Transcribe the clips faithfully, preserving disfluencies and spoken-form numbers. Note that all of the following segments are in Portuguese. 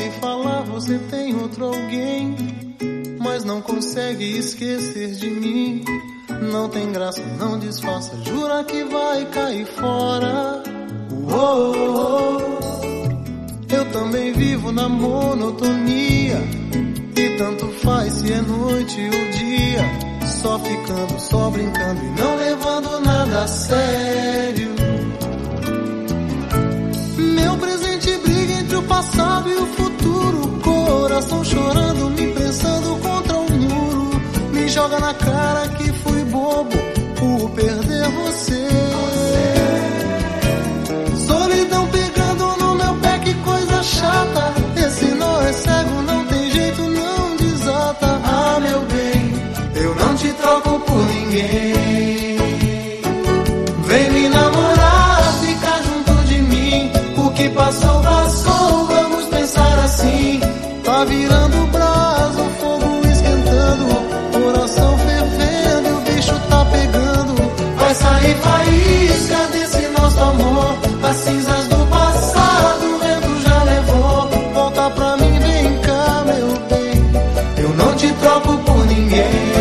me falar você tem outro alguém, mas não consegue esquecer de mim. Não tem graça, não disfarça, jura que vai cair fora. Uou, eu também vivo na monotonia, e tanto faz se é noite ou dia, só ficando, só brincando e não levando nada a sério. Meu presente briga entre o passado e o futuro, coração chorando, me prensando contra um muro. Me joga na cara que fui bobo por perder você. Solidão pegando no meu pé, que coisa chata. Esse nó é cego, não tem jeito, não desata. Ah, meu bem, eu não te troco por ninguém. Vem me namorar, ficar junto de mim. O que passou, passou, vamos pensar assim. Tá virando brasa, o fogo esquentando, coração fervendo, o bicho tá pegando. Vai sair faísca desse nosso amor, as cinzas do passado o vento já levou. Volta pra mim, vem cá, meu bem, eu não te troco por ninguém.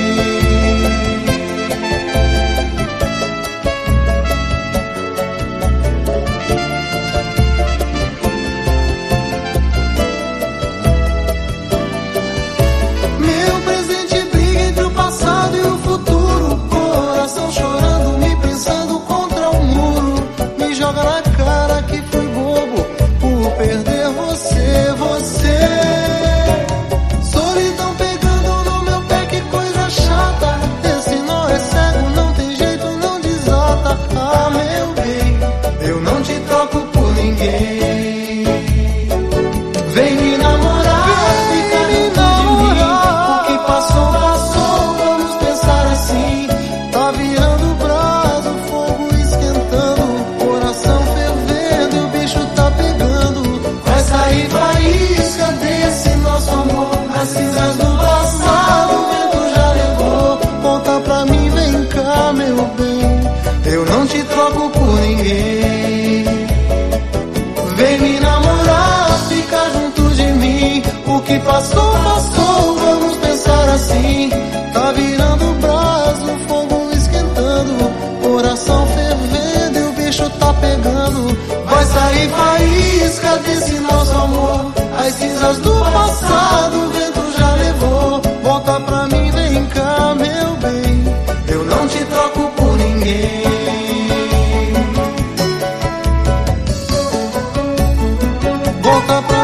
Perder você, você. Solidão pegando no meu pé, que coisa chata. Esse nó é cego, não tem jeito, não desata. Ah, meu bem, eu não te troco por ninguém. Vem me namorar, fica junto de mim. O que passou, passou, vamos pensar assim. Tá virando brasa, o fogo esquentando, coração fervendo, o bicho tá pegando. Vai sair faísca desse nosso amor, as cinzas do passado o vento já levou. Volta pra mim, vem cá, meu bem, eu não te troco por ninguém. Vem me namorar, fica junto de mim. O que passou, passou, vamos pensar assim. Tá virando brasa, o fogo esquentando, coração fervendo e o bicho tá pegando. Vai sair faísca desse nosso amor, as cinzas do passado o vento já levou. Volta pra mim, vem cá, meu bem, eu não te troco por ninguém. Volta pra